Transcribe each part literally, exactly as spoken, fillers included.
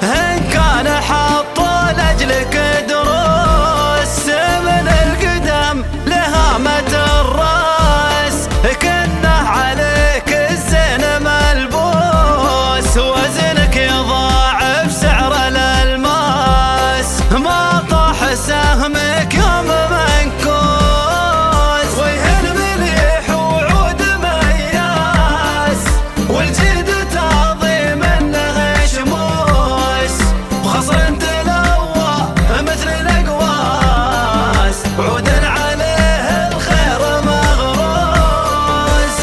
إن كان حطوا لأجلك دروس من القدم لهامة الراس، كنه عليك الزين ملبوس، وزنك يضاعف سعر الألماس، ما طاح سهمك يوم منكوس، ويهن مليح وعود مياس، والجيد تعظيم انه شموس، وخصر تلوى مثل الاقواس، وعود عليه الخير مغروس.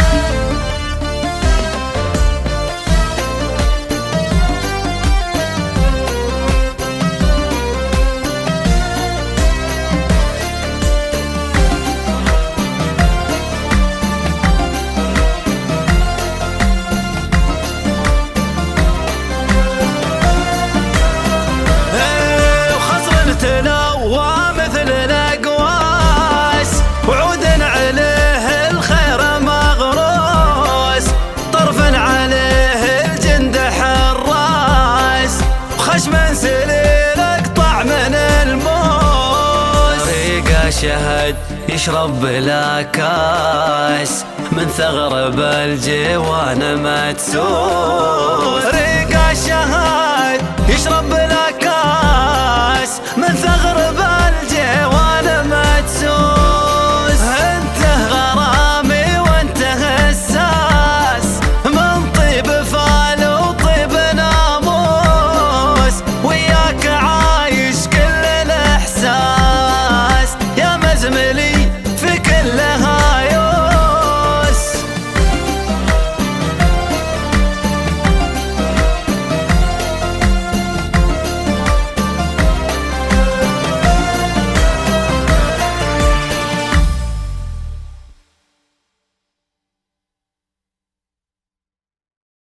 تلوى مثل الأقواس، وعود عليه الخير مغروس، طرف عليه الجند حراس، وخشم سليل اقطع من الموس، طريقه شهد يشرب بلا كاس، من ثغر بالجوان مدسوس،